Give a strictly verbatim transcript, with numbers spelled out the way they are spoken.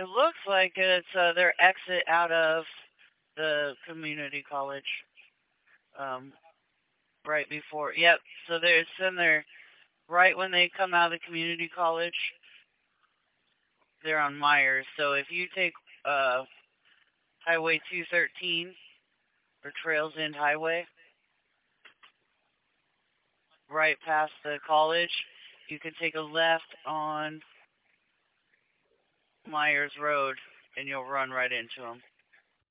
It looks like it's uh, their exit out of the community college. Um, right before. Yep. So there's in there right when they come out of the community college. They're on Myers. So if you take uh, Highway two thirteen or Trails End Highway, right past the college, you can take a left on Myers Road, and you'll run right into them.